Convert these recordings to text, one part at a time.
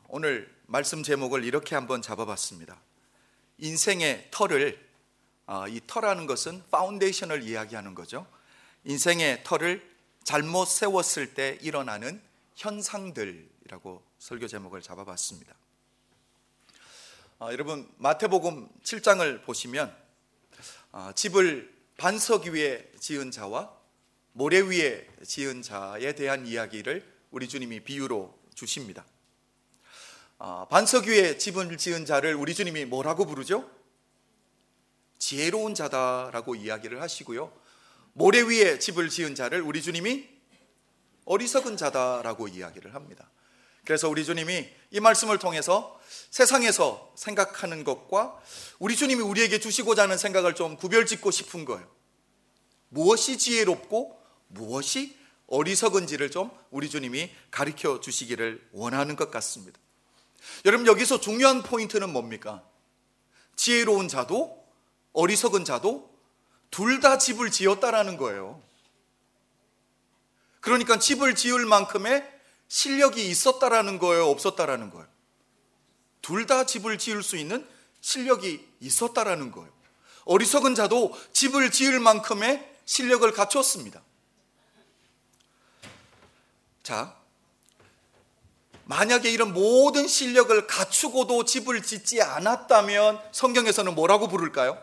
오늘 말씀 제목을 이렇게 한번 잡아봤습니다. 인생의 터를, 이 터라는 것은 파운데이션을 이야기하는 거죠. 인생의 터를 잘못 세웠을 때 일어나는 현상들이라고 설교 제목을 잡아봤습니다. 여러분, 마태복음 7장을 보시면 집을 반석 위에 지은 자와 모래 위에 지은 자에 대한 이야기를 우리 주님이 비유로 주십니다. 반석 위에 집을 지은 자를 우리 주님이 뭐라고 부르죠? 지혜로운 자다라고 이야기를 하시고요, 모래 위에 집을 지은 자를 우리 주님이 어리석은 자다라고 이야기를 합니다. 그래서 우리 주님이 이 말씀을 통해서 세상에서 생각하는 것과 우리 주님이 우리에게 주시고자 하는 생각을 좀 구별짓고 싶은 거예요. 무엇이 지혜롭고 무엇이 어리석은지를 좀 우리 주님이 가르쳐 주시기를 원하는 것 같습니다. 여러분, 여기서 중요한 포인트는 뭡니까? 지혜로운 자도 어리석은 자도 둘 다 집을 지었다라는 거예요. 그러니까 집을 지을 만큼의 실력이 있었다라는 거예요, 없었다라는 거예요? 둘 다 집을 지을 수 있는 실력이 있었다라는 거예요. 어리석은 자도 집을 지을 만큼의 실력을 갖췄습니다. 자, 만약에 이런 모든 실력을 갖추고도 집을 짓지 않았다면 성경에서는 뭐라고 부를까요?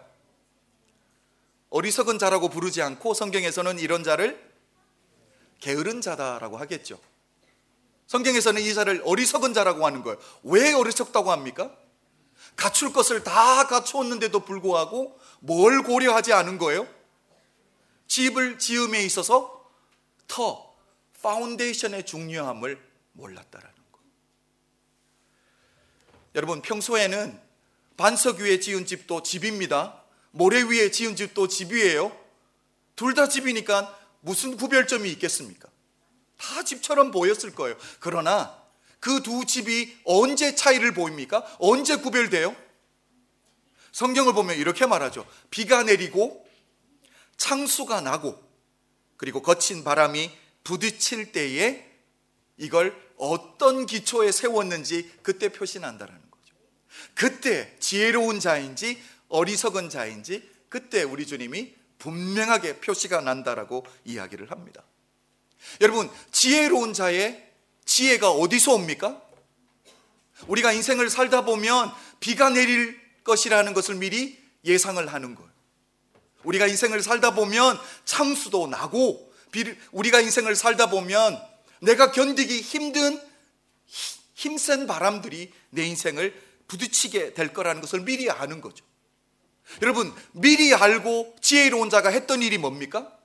어리석은 자라고 부르지 않고 성경에서는 이런 자를 게으른 자다라고 하겠죠. 성경에서는 이 자를 어리석은 자라고 하는 거예요. 왜 어리석다고 합니까? 갖출 것을 다 갖추었는데도 불구하고 뭘 고려하지 않은 거예요? 집을 지음에 있어서 파운데이션의 중요함을 몰랐다라는 거예요. 여러분, 평소에는 반석 위에 지은 집도 집입니다. 모래 위에 지은 집도 집이에요. 둘 다 집이니까 무슨 구별점이 있겠습니까? 다 집처럼 보였을 거예요. 그러나 그 두 집이 언제 차이를 보입니까? 언제 구별돼요? 성경을 보면 이렇게 말하죠. 비가 내리고 창수가 나고 그리고 거친 바람이 부딪힐 때에 이걸 어떤 기초에 세웠는지 그때 표시난다라는 거죠. 그때 지혜로운 자인지 어리석은 자인지 그때 우리 주님이 분명하게 표시가 난다라고 이야기를 합니다. 여러분, 지혜로운 자의 지혜가 어디서 옵니까? 우리가 인생을 살다 보면 비가 내릴 것이라는 것을 미리 예상을 하는 거예요. 우리가 인생을 살다 보면 창수도 나고, 우리가 인생을 살다 보면 내가 견디기 힘든 힘센 바람들이 내 인생을 부딪히게 될 거라는 것을 미리 아는 거죠. 여러분, 미리 알고 지혜로운 자가 했던 일이 뭡니까?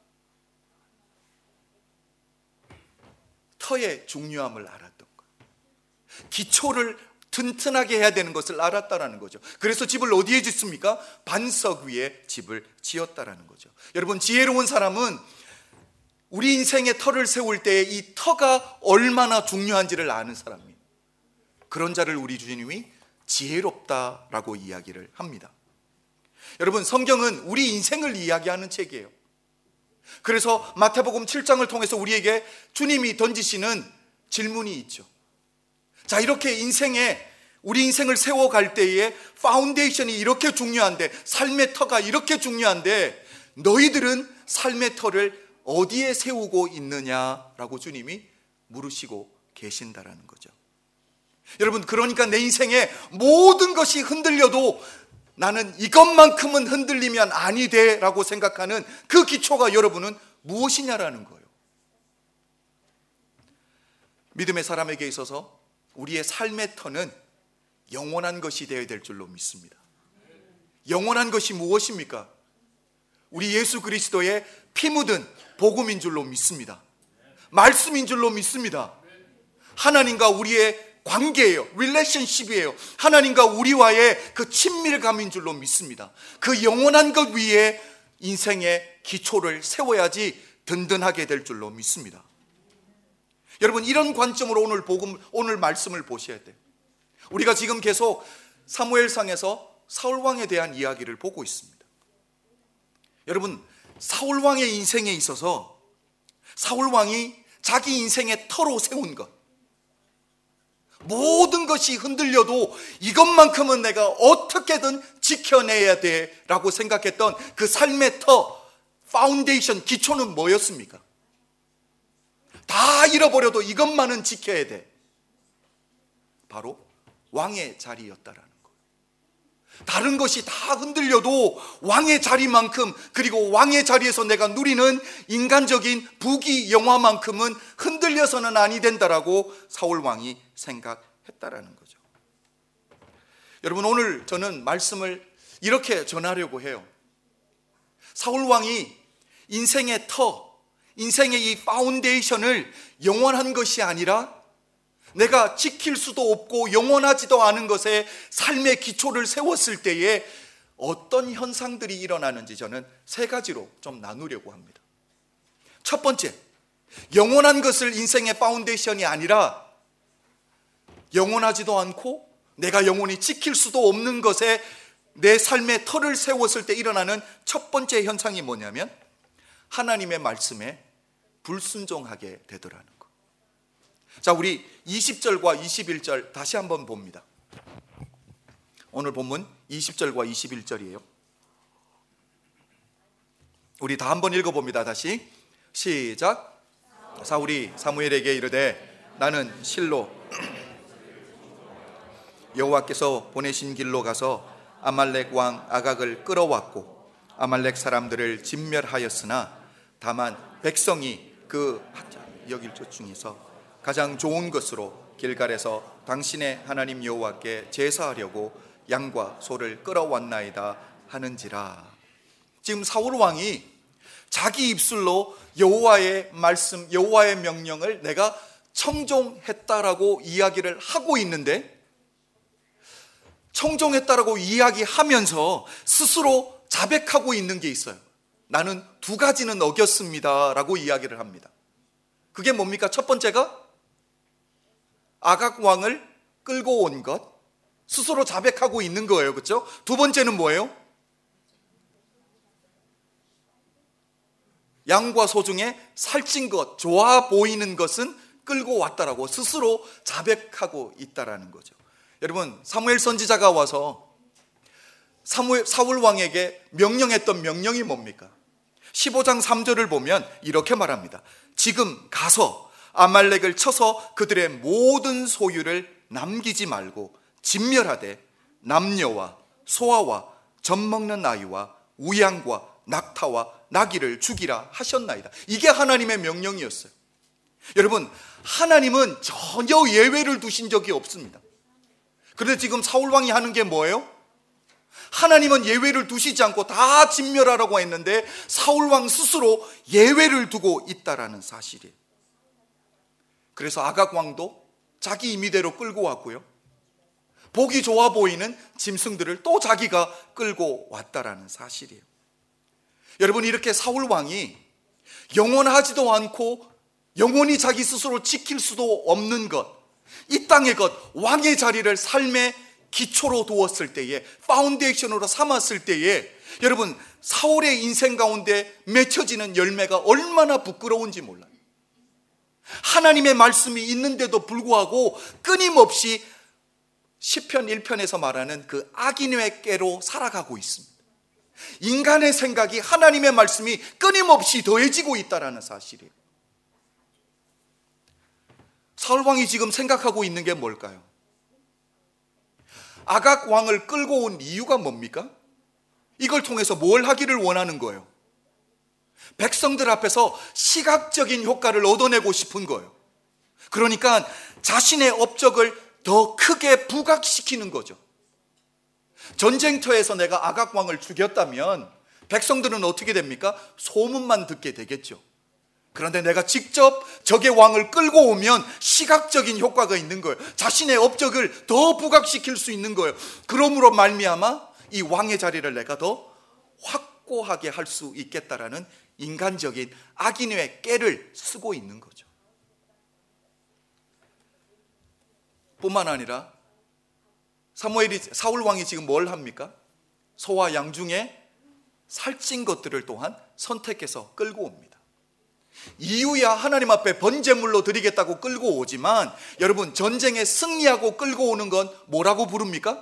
터의 중요함을 알았던 거예요. 기초를 튼튼하게 해야 되는 것을 알았다라는 거죠. 그래서 집을 어디에 짓습니까? 반석 위에 집을 지었다라는 거죠. 여러분, 지혜로운 사람은 우리 인생의 터를 세울 때 이 터가 얼마나 중요한지를 아는 사람이에요. 그런 자를 우리 주님이 지혜롭다라고 이야기를 합니다. 여러분, 성경은 우리 인생을 이야기하는 책이에요. 그래서 마태복음 7장을 통해서 우리에게 주님이 던지시는 질문이 있죠. 자, 이렇게 우리 인생을 세워갈 때에 파운데이션이 이렇게 중요한데, 삶의 터가 이렇게 중요한데 너희들은 삶의 터를 어디에 세우고 있느냐라고 주님이 물으시고 계신다라는 거죠. 여러분, 그러니까 내 인생의 모든 것이 흔들려도 나는 이것만큼은 흔들리면 아니 돼 라고 생각하는 그 기초가 여러분은 무엇이냐라는 거예요. 믿음의 사람에게 있어서 우리의 삶의 터는 영원한 것이 되어야 될 줄로 믿습니다. 영원한 것이 무엇입니까? 우리 예수 그리스도의 피 묻은 복음인 줄로 믿습니다. 말씀인 줄로 믿습니다. 하나님과 우리의 관계예요. 릴레이션십이에요. 하나님과 우리와의 그 친밀감인 줄로 믿습니다. 그 영원한 것 위에 인생의 기초를 세워야지 든든하게 될 줄로 믿습니다. 여러분, 이런 관점으로 오늘 말씀을 보셔야 돼요. 우리가 지금 계속 사무엘상에서 사울왕에 대한 이야기를 보고 있습니다. 여러분, 사울왕의 인생에 있어서 사울왕이 자기 인생의 터로 세운 것, 모든 것이 흔들려도 이것만큼은 내가 어떻게든 지켜내야 돼라고 생각했던 그 삶의 파운데이션, 기초는 뭐였습니까? 다 잃어버려도 이것만은 지켜야 돼. 바로 왕의 자리였다라는 거예요. 다른 것이 다 흔들려도 왕의 자리만큼, 그리고 왕의 자리에서 내가 누리는 인간적인 부귀 영화만큼은 흔들려서는 아니 된다라고 사울 왕이 생각했다라는 거죠. 여러분, 오늘 저는 말씀을 이렇게 전하려고 해요. 사울 왕이 인생의 인생의 이 파운데이션을 영원한 것이 아니라 내가 지킬 수도 없고 영원하지도 않은 것에 삶의 기초를 세웠을 때에 어떤 현상들이 일어나는지 저는 세 가지로 좀 나누려고 합니다. 첫 번째, 영원한 것을 인생의 파운데이션이 아니라 영원하지도 않고 내가 영원히 지킬 수도 없는 것에 내 삶의 터를 세웠을 때 일어나는 첫 번째 현상이 뭐냐면 하나님의 말씀에 불순종하게 되더라는 것. 자, 우리 20절과 21절 다시 한번 봅니다. 오늘 본문 20절과 21절이에요. 우리 다 한번 읽어봅니다. 다시 시작. 사울이 사무엘에게 이르되 나는 실로 여호와께서 보내신 길로 가서 아말렉 왕 아각을 끌어왔고 아말렉 사람들을 진멸하였으나 다만 백성이 그 여길 것 중에서 가장 좋은 것으로 길갈에서 당신의 하나님 여호와께 제사하려고 양과 소를 끌어왔나이다 하는지라. 지금 사울 왕이 자기 입술로 여호와의 말씀, 여호와의 명령을 내가 청종했다라고 이야기를 하고 있는데, 청종했다라고 이야기하면서 스스로 자백하고 있는 게 있어요. 나는 두 가지는 어겼습니다 라고 이야기를 합니다. 그게 뭡니까? 첫 번째가 아각 왕을 끌고 온 것, 스스로 자백하고 있는 거예요. 그렇죠? 두 번째는 뭐예요? 양과 소 중에 살찐 것, 좋아 보이는 것은 끌고 왔다라고 스스로 자백하고 있다라는 거죠. 여러분, 사무엘 선지자가 와서 사울 왕에게 명령했던 명령이 뭡니까? 15장 3절을 보면 이렇게 말합니다. 지금 가서 아말렉을 쳐서 그들의 모든 소유를 남기지 말고 진멸하되 남녀와 소아와 젖먹는 아이와 우양과 낙타와 나귀를 죽이라 하셨나이다. 이게 하나님의 명령이었어요. 여러분, 하나님은 전혀 예외를 두신 적이 없습니다. 그런데 지금 사울 왕이 하는 게 뭐예요? 하나님은 예외를 두시지 않고 다 진멸하라고 했는데 사울 왕 스스로 예외를 두고 있다라는 사실이에요. 그래서 아각 왕도 자기 임의대로 끌고 왔고요, 보기 좋아 보이는 짐승들을 또 자기가 끌고 왔다라는 사실이에요. 여러분, 이렇게 사울 왕이 영원하지도 않고 영원히 자기 스스로 지킬 수도 없는 것, 이 땅의 것, 왕의 자리를 삶의 기초로 두었을 때에, 파운데이션으로 삼았을 때에, 여러분, 사울의 인생 가운데 맺혀지는 열매가 얼마나 부끄러운지 몰라요. 하나님의 말씀이 있는데도 불구하고 끊임없이 시편 1편에서 말하는 그 악인의 꾀로 살아가고 있습니다. 인간의 생각이 하나님의 말씀이 끊임없이 더해지고 있다는 사실이에요. 사울 왕이 지금 생각하고 있는 게 뭘까요? 아각 왕을 끌고 온 이유가 뭡니까? 이걸 통해서 뭘 하기를 원하는 거예요? 백성들 앞에서 시각적인 효과를 얻어내고 싶은 거예요. 그러니까 자신의 업적을 더 크게 부각시키는 거죠. 전쟁터에서 내가 아각 왕을 죽였다면 백성들은 어떻게 됩니까? 소문만 듣게 되겠죠. 그런데 내가 직접 적의 왕을 끌고 오면 시각적인 효과가 있는 거예요. 자신의 업적을 더 부각시킬 수 있는 거예요. 그러므로 말미암아 이 왕의 자리를 내가 더 확고하게 할 수 있겠다라는 인간적인 악인의 꾀를 쓰고 있는 거죠. 뿐만 아니라 사울 왕이 지금 뭘 합니까? 소와 양 중에 살찐 것들을 또한 선택해서 끌고 옵니다. 이유야 하나님 앞에 번제물로 드리겠다고 끌고 오지만 여러분, 전쟁에 승리하고 끌고 오는 건 뭐라고 부릅니까?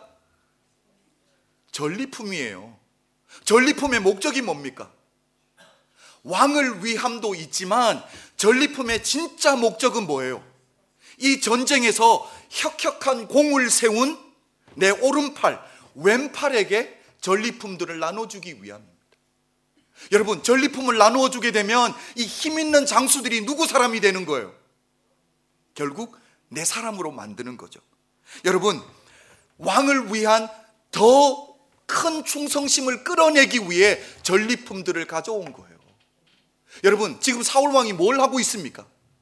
전리품이에요. 전리품의 목적이 뭡니까? 왕을 위함도 있지만 전리품의 진짜 목적은 뭐예요? 이 전쟁에서 혁혁한 공을 세운 내 오른팔, 왼팔에게 전리품들을 나눠주기 위함입니다. 여러분, 전리품을 나누어 주게 되면 이 힘 있는 장수들이 누구 사람이 되는 거예요? 결국 내 사람으로 만드는 거죠. 여러분, 왕을 위한 더 큰 충성심을 끌어내기 위해 전리품들을 가져온 거예요. 여러분, 지금 사울 왕이 뭘 하고 있습니까?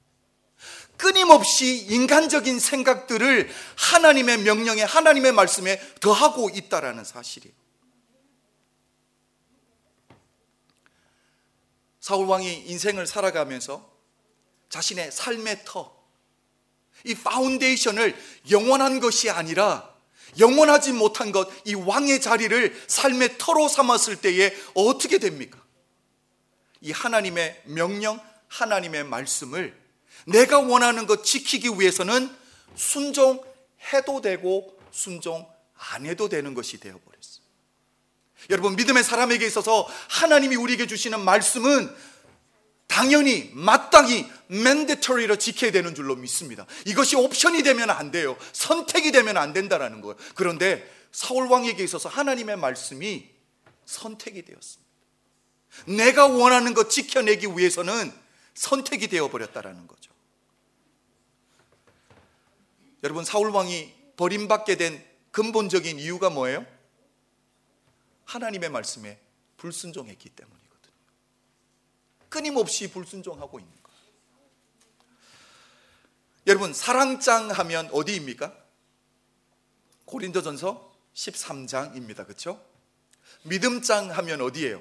끊임없이 인간적인 생각들을 하나님의 명령에, 하나님의 말씀에 더하고 있다라는 사실이에요. 사울 왕이 인생을 살아가면서 자신의 삶의 터, 이 파운데이션을 영원한 것이 아니라 영원하지 못한 것, 이 왕의 자리를 삶의 터로 삼았을 때에 어떻게 됩니까? 이 하나님의 명령, 하나님의 말씀을 내가 원하는 것 지키기 위해서는 순종해도 되고 순종 안 해도 되는 것이 되어버렸어요. 여러분, 믿음의 사람에게 있어서 하나님이 우리에게 주시는 말씀은 당연히 마땅히 mandatory로 지켜야 되는 줄로 믿습니다. 이것이 옵션이 되면 안 돼요. 선택이 되면 안 된다는 거예요. 그런데 사울 왕에게 있어서 하나님의 말씀이 선택이 되었습니다. 내가 원하는 것 지켜내기 위해서는 선택이 되어버렸다는 거죠. 여러분, 사울 왕이 버림받게 된 근본적인 이유가 뭐예요? 하나님의 말씀에 불순종했기 때문이거든요. 끊임없이 불순종하고 있는 거예요. 여러분, 사랑장 하면 어디입니까? 고린도전서 13장입니다. 그렇죠? 믿음장 하면 어디예요?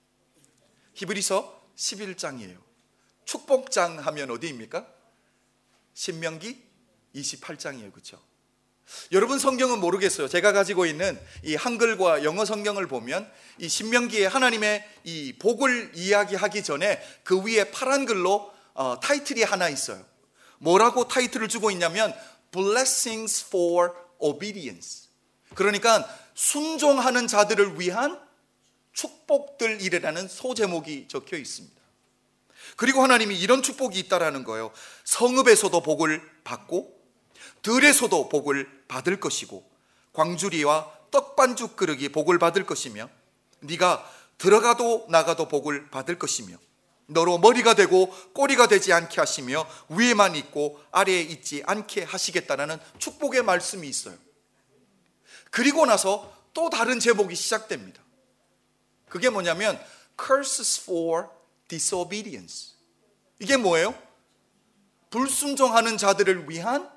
히브리서 11장이에요. 축복장 하면 어디입니까? 신명기 28장이에요. 그렇죠? 여러분 성경은 모르겠어요. 제가 가지고 있는 이 한글과 영어 성경을 보면 이 신명기에 하나님의 이 복을 이야기하기 전에 그 위에 파란 글로 타이틀이 하나 있어요. 뭐라고 타이틀을 주고 있냐면 Blessings for Obedience. 그러니까 순종하는 자들을 위한 축복들이라는 소제목이 적혀 있습니다. 그리고 하나님이 이런 축복이 있다라는 거예요. 성읍에서도 복을 받고 들에서도 복을 받을 것이고 광주리와 떡반죽 그릇이 복을 받을 것이며 네가 들어가도 나가도 복을 받을 것이며 너로 머리가 되고 꼬리가 되지 않게 하시며 위에만 있고 아래에 있지 않게 하시겠다라는 축복의 말씀이 있어요. 그리고 나서 또 다른 제목이 시작됩니다. 그게 뭐냐면 Curses for Disobedience. 이게 뭐예요? 불순종하는 자들을 위한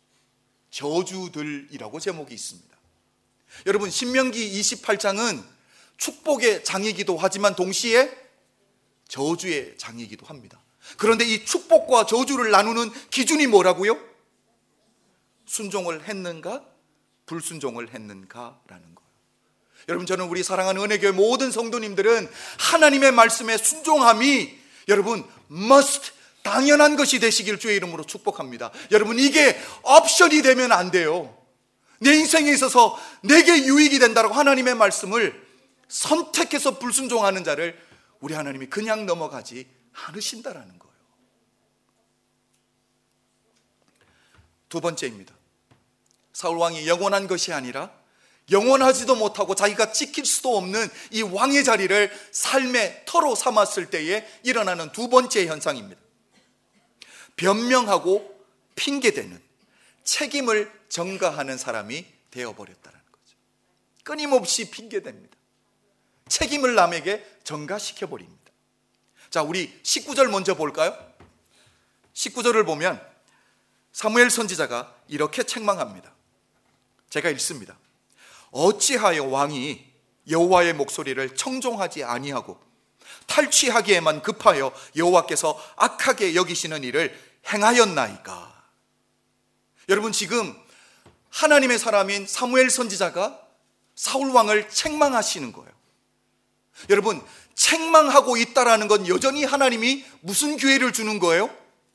저주들이라고 제목이 있습니다. 여러분, 신명기 28장은 축복의 장이기도 하지만 동시에 저주의 장이기도 합니다. 그런데 이 축복과 저주를 나누는 기준이 뭐라고요? 순종을 했는가, 불순종을 했는가라는 거예요. 여러분, 저는 우리 사랑하는 은혜교회 모든 성도님들은 하나님의 말씀에 순종함이 여러분 must, 당연한 것이 되시길 주의 이름으로 축복합니다. 여러분, 이게 옵션이 되면 안 돼요. 내 인생에 있어서 내게 유익이 된다고 하나님의 말씀을 선택해서 불순종하는 자를 우리 하나님이 그냥 넘어가지 않으신다라는 거예요. 두 번째입니다. 사울 왕이 영원한 것이 아니라 영원하지도 못하고 자기가 지킬 수도 없는 이 왕의 자리를 삶의 터로 삼았을 때에 일어나는 두 번째 현상입니다. 변명하고 핑계대는, 책임을 전가하는 사람이 되어버렸다는 거죠. 끊임없이 핑계댑니다. 책임을 남에게 전가시켜버립니다. 자, 우리 19절 먼저 볼까요? 19절을 보면 사무엘 선지자가 이렇게 책망합니다. 제가 읽습니다. 어찌하여 왕이 여호와의 목소리를 청종하지 아니하고 탈취하기에만 급하여 여호와께서 악하게 여기시는 일을 행하였나이까. 여러분, 지금 하나님의 사람인 사무엘 선지자가 사울 왕을 책망하시는 거예요. 여러분, 책망하고 있다라는 건 여전히 하나님이 무슨 기회를 주는 거예요?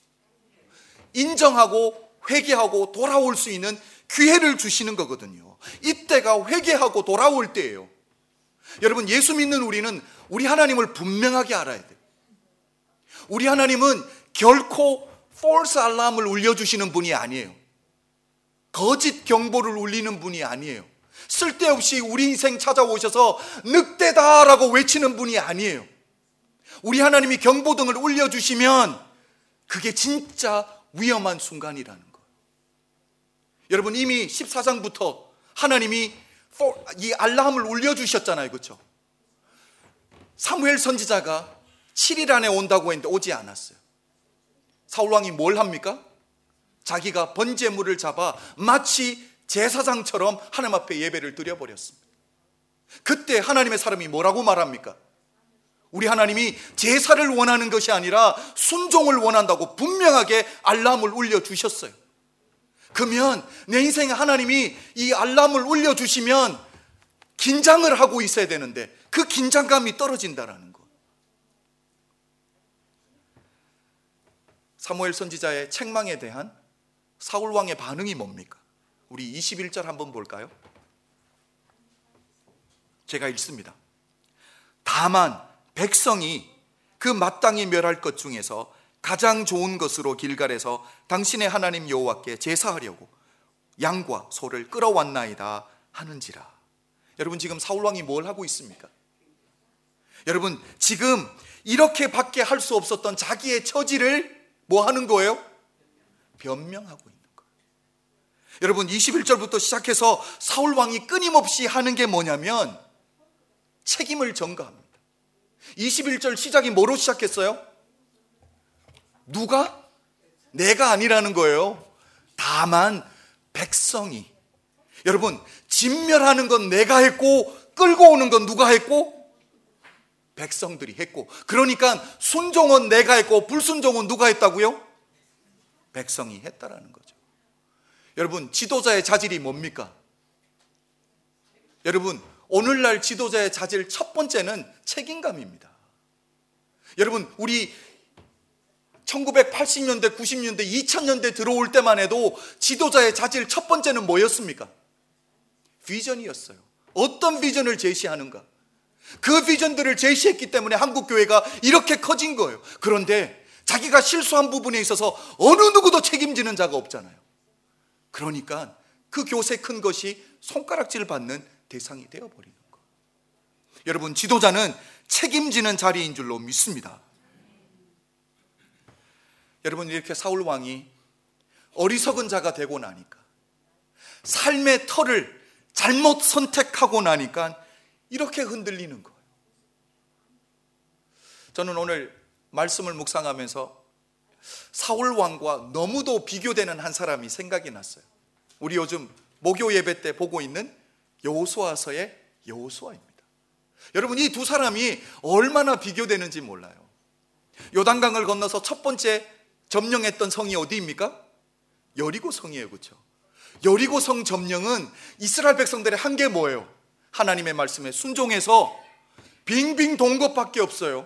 인정하고 회개하고 돌아올 수 있는 기회를 주시는 거거든요. 이때가 회개하고 돌아올 때예요. 여러분, 예수 믿는 우리는 우리 하나님을 분명하게 알아야 돼요. 우리 하나님은 결코 false alarm을 울려주시는 분이 아니에요. 거짓 경보를 울리는 분이 아니에요. 쓸데없이 우리 인생 찾아오셔서 늑대다라고 외치는 분이 아니에요. 우리 하나님이 경보등을 울려주시면 그게 진짜 위험한 순간이라는 거예요. 여러분, 이미 14장부터 하나님이 이 알람을 울려주셨잖아요. 그렇죠? 사무엘 선지자가 7일 안에 온다고 했는데 오지 않았어요. 사울왕이 뭘 합니까? 자기가 번제물을 잡아 마치 제사장처럼 하나님 앞에 예배를 드려버렸습니다. 그때 하나님의 사람이 뭐라고 말합니까? 우리 하나님이 제사를 원하는 것이 아니라 순종을 원한다고 분명하게 알람을 울려주셨어요. 그러면 내 인생에 하나님이 이 알람을 울려주시면 긴장을 하고 있어야 되는데 그 긴장감이 떨어진다라는 거. 사무엘 선지자의 책망에 대한 사울 왕의 반응이 뭡니까? 우리 21절 한번 볼까요? 제가 읽습니다. 다만 백성이 그 마땅히 멸할 것 중에서 가장 좋은 것으로 길갈에서 당신의 하나님 여호와께 제사하려고 양과 소를 끌어왔나이다 하는지라. 여러분, 지금 사울 왕이 뭘 하고 있습니까? 여러분, 지금 이렇게밖에 할 수 없었던 자기의 처지를 뭐 하는 거예요? 변명하고 있는 거예요. 여러분, 21절부터 시작해서 사울 왕이 끊임없이 하는 게 뭐냐면 책임을 전가합니다. 21절 시작이 뭐로 시작했어요? 누가? 내가 아니라는 거예요. 다만 백성이. 여러분, 진멸하는 건 내가 했고 끌고 오는 건 누가 했고? 백성들이 했고, 그러니까 순종은 내가 했고 불순종은 누가 했다고요? 백성이 했다라는 거죠. 여러분, 지도자의 자질이 뭡니까? 여러분, 오늘날 지도자의 자질 첫 번째는 책임감입니다. 여러분, 우리 1980년대, 90년대, 2000년대 들어올 때만 해도 지도자의 자질 첫 번째는 뭐였습니까? 비전이었어요. 어떤 비전을 제시하는가? 그 비전들을 제시했기 때문에 한국교회가 이렇게 커진 거예요. 그런데 자기가 실수한 부분에 있어서 어느 누구도 책임지는 자가 없잖아요. 그러니까 그 교세 큰 것이 손가락질 받는 대상이 되어버리는 거예요. 여러분, 지도자는 책임지는 자리인 줄로 믿습니다. 여러분, 이렇게 사울 왕이 어리석은 자가 되고 나니까, 삶의 터를 잘못 선택하고 나니까 이렇게 흔들리는 거예요. 저는 오늘 말씀을 묵상하면서 사울 왕과 너무도 비교되는 한 사람이 생각이 났어요. 우리 요즘 목요 예배 때 보고 있는 여호수아서의 여호수아입니다. 여러분, 이 두 사람이 얼마나 비교되는지 몰라요. 요단강을 건너서 첫 번째 점령했던 성이 어디입니까? 여리고 성이에요. 그렇죠? 여리고 성 점령은 이스라엘 백성들의 한 게 뭐예요? 하나님의 말씀에 순종해서 빙빙 돈 것밖에 없어요.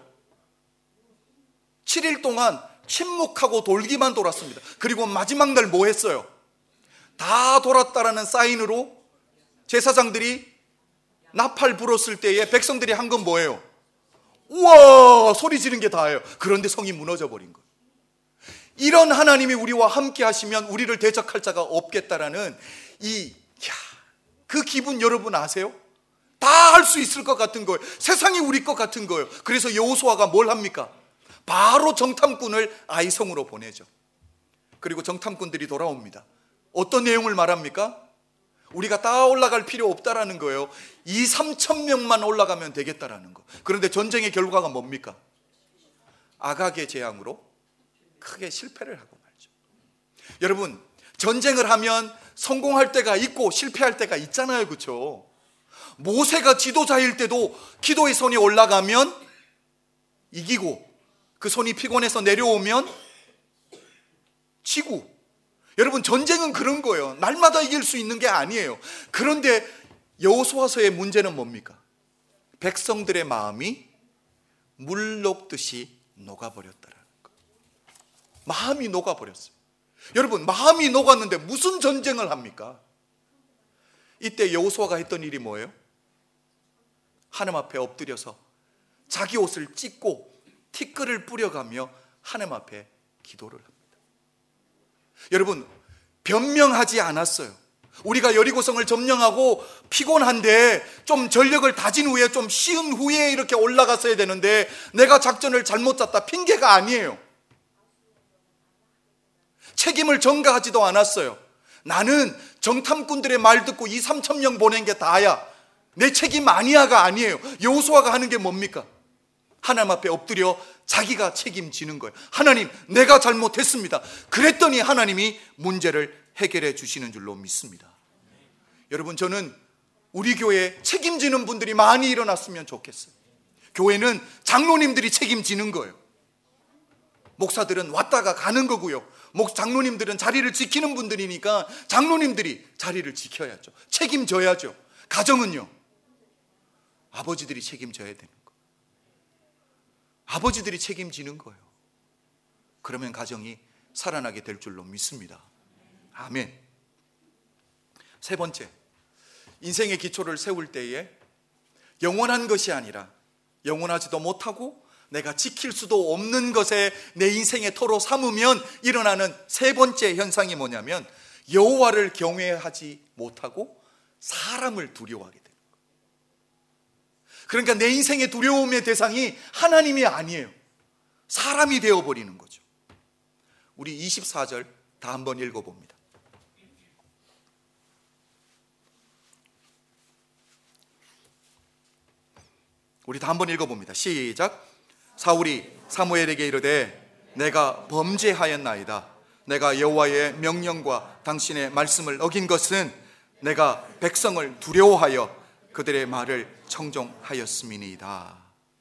7일 동안 침묵하고 돌기만 돌았습니다. 그리고 마지막 날 뭐 했어요? 다 돌았다라는 사인으로 제사장들이 나팔 불었을 때에 백성들이 한 건 뭐예요? 우와, 소리 지른 게 다예요. 그런데 성이 무너져 버린 거예요. 이런 하나님이 우리와 함께 하시면 우리를 대적할 자가 없겠다라는 그 기분 여러분 아세요? 다 할 수 있을 것 같은 거예요. 세상이 우리 것 같은 거예요. 그래서 여호수아가 뭘 합니까? 바로 정탐꾼을 아이성으로 보내죠. 그리고 정탐꾼들이 돌아옵니다. 어떤 내용을 말합니까? 우리가 다 올라갈 필요 없다라는 거예요. 2-3천 명만 올라가면 되겠다라는 거. 그런데 전쟁의 결과가 뭡니까? 아각의 재앙으로 크게 실패를 하고 말죠. 여러분, 전쟁을 하면 성공할 때가 있고 실패할 때가 있잖아요. 그렇죠? 모세가 지도자일 때도 기도의 손이 올라가면 이기고 그 손이 피곤해서 내려오면 지고. 여러분, 전쟁은 그런 거예요. 날마다 이길 수 있는 게 아니에요. 그런데 여호수아서의 문제는 뭡니까? 백성들의 마음이 물 녹듯이 녹아버렸다라는 거예요. 마음이 녹아버렸어요. 여러분, 마음이 녹았는데 무슨 전쟁을 합니까? 이때 여호수아가 했던 일이 뭐예요? 하나님 앞에 엎드려서 자기 옷을 찢고 티끌을 뿌려가며 하나님 앞에 기도를 합니다. 여러분, 변명하지 않았어요. 우리가 여리고성을 점령하고 피곤한데 좀 전력을 다진 후에 좀 쉬운 후에 이렇게 올라갔어야 되는데 내가 작전을 잘못 짰다, 핑계가 아니에요. 책임을 전가하지도 않았어요. 나는 정탐꾼들의 말 듣고 2-3천 명 보낸 게 다야, 내 책임 아니야가 아니에요. 여호수아가 하는 게 뭡니까? 하나님 앞에 엎드려 자기가 책임지는 거예요. 하나님, 내가 잘못했습니다. 그랬더니 하나님이 문제를 해결해 주시는 줄로 믿습니다. 여러분, 저는 우리 교회에 책임지는 분들이 많이 일어났으면 좋겠어요. 교회는 장로님들이 책임지는 거예요. 목사들은 왔다가 가는 거고요. 장로님들은 자리를 지키는 분들이니까 장로님들이 자리를 지켜야죠. 책임져야죠. 가정은요, 아버지들이 책임져야 되는 거예요. 아버지들이 책임지는 거예요. 그러면 가정이 살아나게 될 줄로 믿습니다. 아멘. 세 번째, 인생의 기초를 세울 때에 영원한 것이 아니라 영원하지도 못하고 내가 지킬 수도 없는 것에 내 인생의 터로 삼으면 일어나는 세 번째 현상이 뭐냐면 여호와를 경외하지 못하고 사람을 두려워하게 돼요. 그러니까 내 인생의 두려움의 대상이 하나님이 아니에요. 사람이 되어버리는 거죠. 우리 24절 다 한번 읽어봅니다. 우리 다 한번 읽어봅니다. 시작. 사울이 사무엘에게 이르되 내가 범죄하였나이다. 내가 여호와의 명령과 당신의 말씀을 어긴 것은 내가 백성을 두려워하여 그들의 말을 청종하였음이니이다.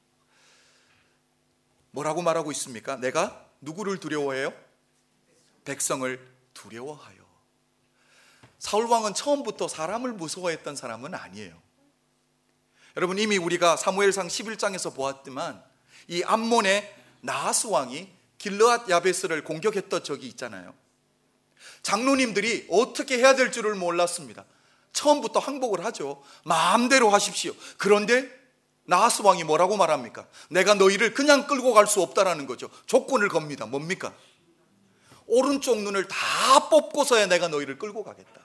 뭐라고 말하고 있습니까? 내가 누구를 두려워해요? 백성을 두려워하여. 사울왕은 처음부터 사람을 무서워했던 사람은 아니에요. 여러분, 이미 우리가 사무엘상 11장에서 보았지만 이 암몬의 나하스 왕이 길르앗 야베스를 공격했던 적이 있잖아요. 장로님들이 어떻게 해야 될 줄을 몰랐습니다. 처음부터 항복을 하죠. 마음대로 하십시오. 그런데 나하스 왕이 뭐라고 말합니까? 내가 너희를 그냥 끌고 갈 수 없다라는 거죠. 조건을 겁니다. 뭡니까? 오른쪽 눈을 다 뽑고서야 내가 너희를 끌고 가겠다.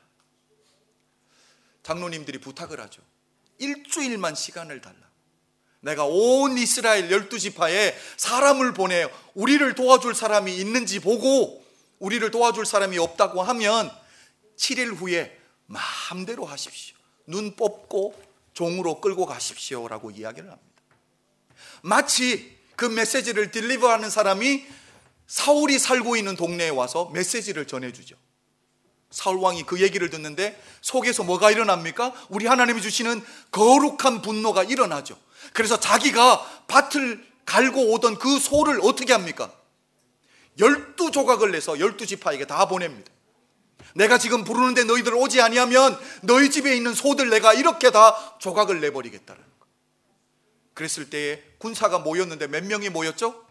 장로님들이 부탁을 하죠. 일주일만 시간을 달라. 내가 온 이스라엘 12지파에 사람을 보내요. 우리를 도와줄 사람이 있는지 보고 우리를 도와줄 사람이 없다고 하면 7일 후에 마음대로 하십시오. 눈 뽑고 종으로 끌고 가십시오 라고 이야기를 합니다. 마치 그 메시지를 딜리버하는 사람이 사울이 살고 있는 동네에 와서 메시지를 전해주죠. 사울왕이 그 얘기를 듣는데 속에서 뭐가 일어납니까? 우리 하나님이 주시는 거룩한 분노가 일어나죠. 그래서 자기가 밭을 갈고 오던 그 소를 어떻게 합니까? 12조각을 내서 12지파에게 다 보냅니다. 내가 지금 부르는데 너희들 오지 아니하면 너희 집에 있는 소들 내가 이렇게 다 조각을 내버리겠다는 거예요. 그랬을 때에 군사가 모였는데 몇 명이 모였죠?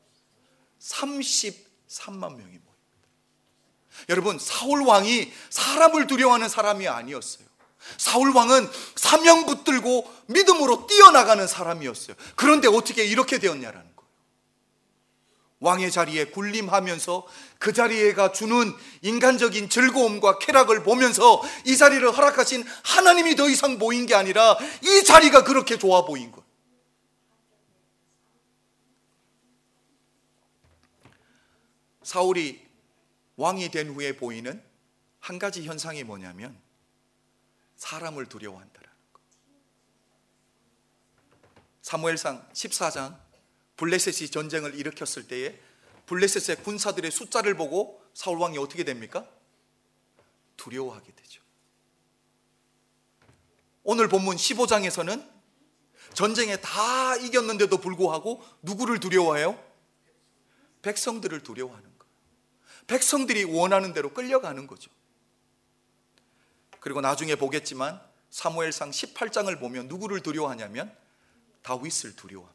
33만 명이 모입니다. 여러분, 사울왕이 사람을 두려워하는 사람이 아니었어요. 사울왕은 사명 붙들고 믿음으로 뛰어나가는 사람이었어요. 그런데 어떻게 이렇게 되었냐라는 거예요. 왕의 자리에 군림하면서 그 자리에가 주는 인간적인 즐거움과 쾌락을 보면서 이 자리를 허락하신 하나님이 더 이상 보인 게 아니라 이 자리가 그렇게 좋아 보인 거예요. 사울이 왕이 된 후에 보이는 한 가지 현상이 뭐냐면 사람을 두려워한다라는 거예요. 사무엘상 14장 블레셋이 전쟁을 일으켰을 때에 블레셋의 군사들의 숫자를 보고 사울왕이 어떻게 됩니까? 두려워하게 되죠. 오늘 본문 15장에서는 전쟁에 다 이겼는데도 불구하고 누구를 두려워해요? 백성들을 두려워하는 거예요. 백성들이 원하는 대로 끌려가는 거죠. 그리고 나중에 보겠지만 사무엘상 18장을 보면 누구를 두려워하냐면 다윗을 두려워합니다.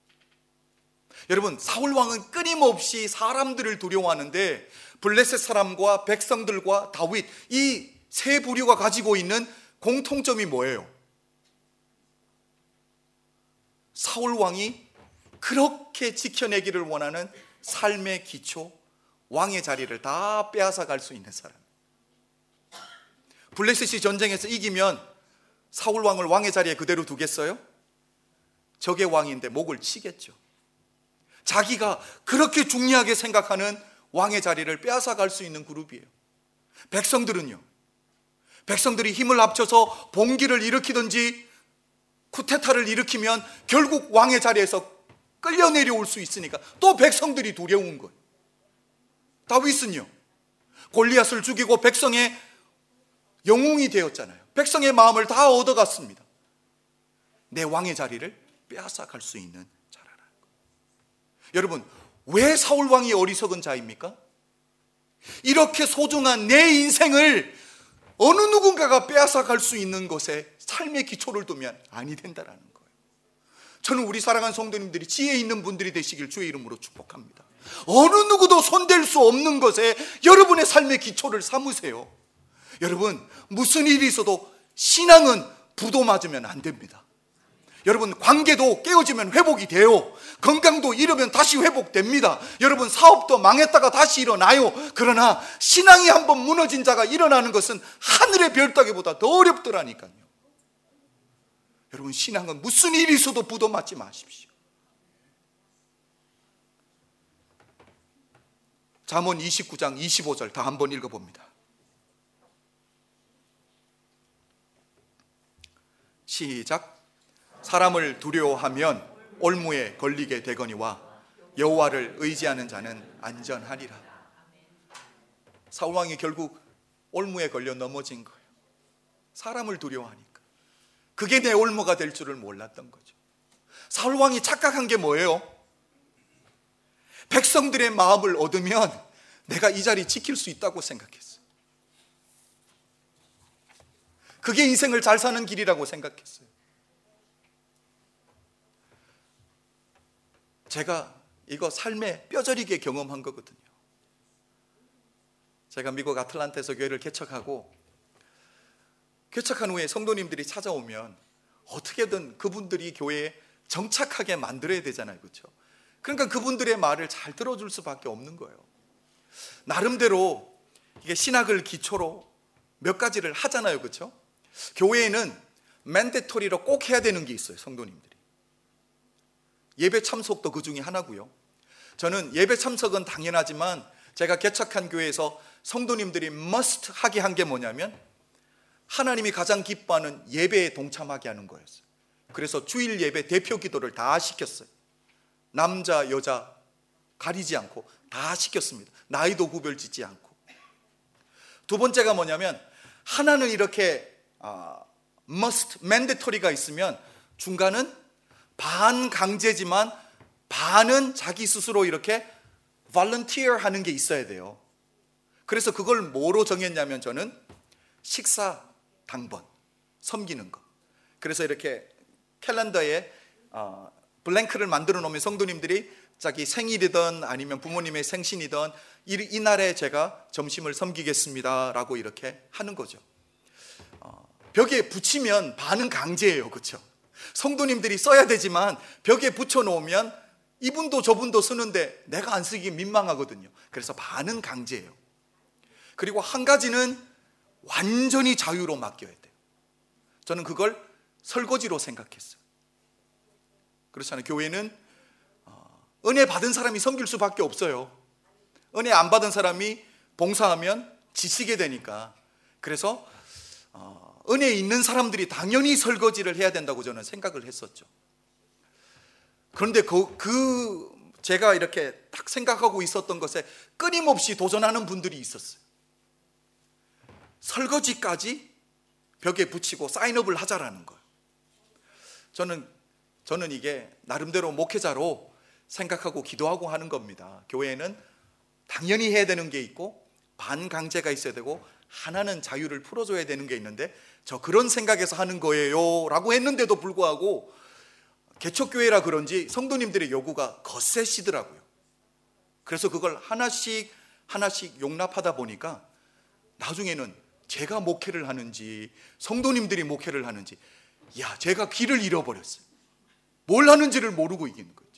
여러분, 사울 왕은 끊임없이 사람들을 두려워하는데 블레셋 사람과 백성들과 다윗, 이 세 부류가 가지고 있는 공통점이 뭐예요? 사울 왕이 그렇게 지켜내기를 원하는 삶의 기초, 왕의 자리를 다 빼앗아 갈 수 있는 사람. 블레셋이 전쟁에서 이기면 사울 왕을 왕의 자리에 그대로 두겠어요? 적의 왕인데 목을 치겠죠. 자기가 그렇게 중요하게 생각하는 왕의 자리를 빼앗아 갈 수 있는 그룹이에요. 백성들은요, 백성들이 힘을 합쳐서 봉기를 일으키든지 쿠데타를 일으키면 결국 왕의 자리에서 끌려 내려올 수 있으니까 또 백성들이 두려운 거예요. 다윗은요, 골리앗을 죽이고 백성의 영웅이 되었잖아요. 백성의 마음을 다 얻어갔습니다. 내 왕의 자리를 빼앗아 갈 수 있는 자라는 거예요. 여러분, 왜 사울 왕이 어리석은 자입니까? 이렇게 소중한 내 인생을 어느 누군가가 빼앗아 갈 수 있는 것에 삶의 기초를 두면 아니 된다라는 거예요. 저는 우리 사랑하는 성도님들이 지혜 있는 분들이 되시길 주의 이름으로 축복합니다. 어느 누구도 손댈 수 없는 것에 여러분의 삶의 기초를 삼으세요. 여러분, 무슨 일이 있어도 신앙은 부도 맞으면 안 됩니다. 여러분, 관계도 깨어지면 회복이 돼요. 건강도 잃으면 다시 회복됩니다. 여러분, 사업도 망했다가 다시 일어나요. 그러나 신앙이 한번 무너진 자가 일어나는 것은 하늘의 별 따기보다 더 어렵더라니까요. 여러분, 신앙은 무슨 일이 있어도 부도 맞지 마십시오. 잠언 29장 25절 다 한번 읽어봅니다. 시작. 사람을 두려워하면 올무에 걸리게 되거니와 여호와를 의지하는 자는 안전하리라. 사울 왕이 결국 올무에 걸려 넘어진 거예요. 사람을 두려워하니까. 그게 내 올무가 될 줄을 몰랐던 거죠. 사울 왕이 착각한 게 뭐예요? 백성들의 마음을 얻으면 내가 이 자리 지킬 수 있다고 생각했어요. 그게 인생을 잘 사는 길이라고 생각했어요. 제가 이거 삶에 뼈저리게 경험한 거거든요. 제가 미국 아틀란타에서 교회를 개척하고, 개척한 후에 성도님들이 찾아오면 어떻게든 그분들이 교회에 정착하게 만들어야 되잖아요, 그렇죠? 그러니까 그분들의 말을 잘 들어줄 수밖에 없는 거예요. 나름대로 이게 신학을 기초로 몇 가지를 하잖아요, 그렇죠? 교회에는 맨데토리로 꼭 해야 되는 게 있어요, 성도님들이. 예배 참석도 그 중에 하나고요. 저는 예배 참석은 당연하지만 제가 개척한 교회에서 성도님들이 must 하게 한 게 뭐냐면 하나님이 가장 기뻐하는 예배에 동참하게 하는 거였어요. 그래서 주일 예배 대표 기도를 다 시켰어요. 남자 여자 가리지 않고 다 시켰습니다. 나이도 구별짓지 않고. 두 번째가 뭐냐면 하나는 이렇게 must, mandatory가 있으면 중간은 반강제지만 반은 자기 스스로 이렇게 volunteer 하는 게 있어야 돼요. 그래서 그걸 뭐로 정했냐면 저는 식사 당번, 섬기는 거. 그래서 이렇게 캘린더에 블랭크를 만들어 놓으면 성도님들이 자기 생일이든 아니면 부모님의 생신이든 이날에 제가 점심을 섬기겠습니다 라고 이렇게 하는 거죠. 벽에 붙이면 반은 강제예요, 그렇죠? 성도님들이 써야 되지만 벽에 붙여놓으면 이분도 저분도 쓰는데 내가 안 쓰기 민망하거든요. 그래서 반은 강제예요. 그리고 한 가지는 완전히 자유로 맡겨야 돼요. 저는 그걸 설거지로 생각했어요. 그렇잖아요. 교회는 은혜 받은 사람이 섬길 수밖에 없어요. 은혜 안 받은 사람이 봉사하면 지치게 되니까. 그래서 은혜 있는 사람들이 당연히 설거지를 해야 된다고 저는 생각을 했었죠. 그런데 제가 이렇게 딱 생각하고 있었던 것에 끊임없이 도전하는 분들이 있었어요. 설거지까지 벽에 붙이고 사인업을 하자라는 거예요. 저는 이게 나름대로 목회자로 생각하고 기도하고 하는 겁니다. 교회는 당연히 해야 되는 게 있고 반강제가 있어야 되고 하나는 자유를 풀어줘야 되는 게 있는데 저 그런 생각에서 하는 거예요 라고 했는데도 불구하고 개척교회라 그런지 성도님들의 요구가 거세시더라고요. 그래서 그걸 하나씩 용납하다 보니까 나중에는 제가 목회를 하는지 성도님들이 목회를 하는지 제가 길을 잃어버렸어요. 뭘 하는지를 모르고 있는 거죠.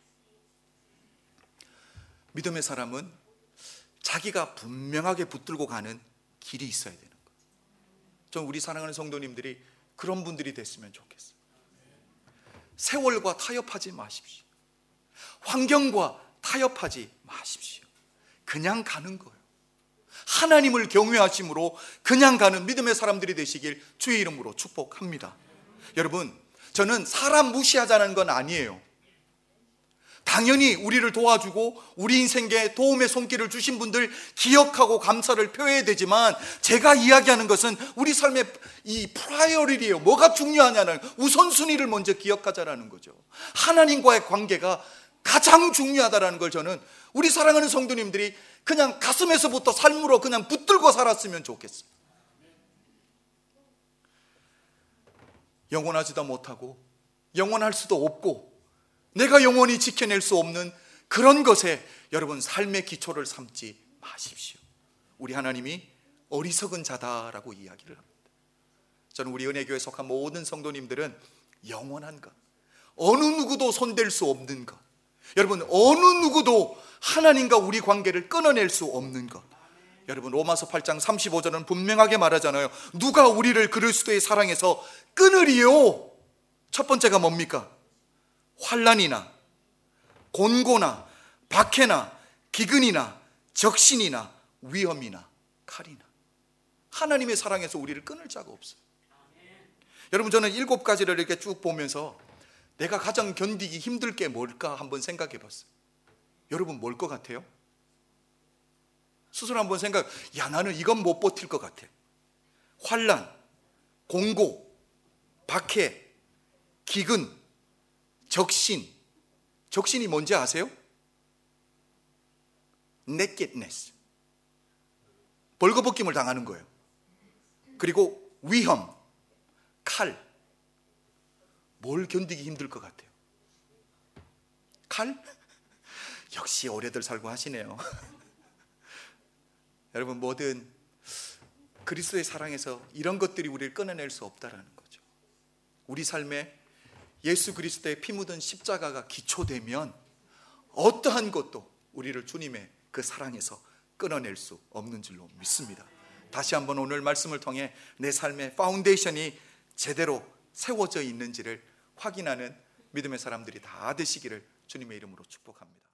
믿음의 사람은 자기가 분명하게 붙들고 가는 길이 있어야 되는 거예요. 좀 우리 사랑하는 성도님들이 그런 분들이 됐으면 좋겠어요. 세월과 타협하지 마십시오. 환경과 타협하지 마십시오. 그냥 가는 거예요. 하나님을 경외하심으로 그냥 가는 믿음의 사람들이 되시길 주의 이름으로 축복합니다. 여러분, 저는 사람 무시하자는 건 아니에요. 당연히 우리를 도와주고 우리 인생에 도움의 손길을 주신 분들 기억하고 감사를 표해야 되지만, 제가 이야기하는 것은 우리 삶의 이 프라이어리티예요. 뭐가 중요하냐는 우선순위를 먼저 기억하자라는 거죠. 하나님과의 관계가 가장 중요하다는 걸 저는 우리 사랑하는 성도님들이 그냥 가슴에서부터 삶으로 그냥 붙들고 살았으면 좋겠어요. 영원하지도 못하고 영원할 수도 없고 내가 영원히 지켜낼 수 없는 그런 것에 여러분 삶의 기초를 삼지 마십시오. 우리 하나님이 어리석은 자다라고 이야기를 합니다. 저는 우리 은혜교회 속한 모든 성도님들은 영원한 것, 어느 누구도 손댈 수 없는 것, 여러분 어느 누구도 하나님과 우리 관계를 끊어낼 수 없는 것. 여러분 로마서 8장 35절은 분명하게 말하잖아요. 누가 우리를 그리스도의 사랑에서 끊으리요? 첫 번째가 뭡니까? 환난이나 곤고나 박해나 기근이나 적신이나 위험이나 칼이나. 하나님의 사랑에서 우리를 끊을 자가 없어요. 여러분 저는 7가지를 이렇게 쭉 보면서 내가 가장 견디기 힘들 게 뭘까 한번 생각해 봤어요. 여러분 뭘 것 같아요? 스스로 한번 나는 이건 못 버틸 것 같아. 환난, 공고, 박해, 기근, 적신. 적신이 뭔지 아세요? nakedness. 벌거벗김을 당하는 거예요. 그리고 위험, 칼. 뭘 견디기 힘들 것 같아요? 칼? 역시 오래들 살고 하시네요. 여러분 뭐든 그리스도의 사랑에서 이런 것들이 우리를 끊어낼 수 없다라는 거죠. 우리 삶에 예수 그리스도의 피 묻은 십자가가 기초되면 어떠한 것도 우리를 주님의 그 사랑에서 끊어낼 수 없는 줄로 믿습니다. 다시 한번 오늘 말씀을 통해 내 삶의 파운데이션이 제대로 세워져 있는지를 확인하는 믿음의 사람들이 다 되시기를 주님의 이름으로 축복합니다.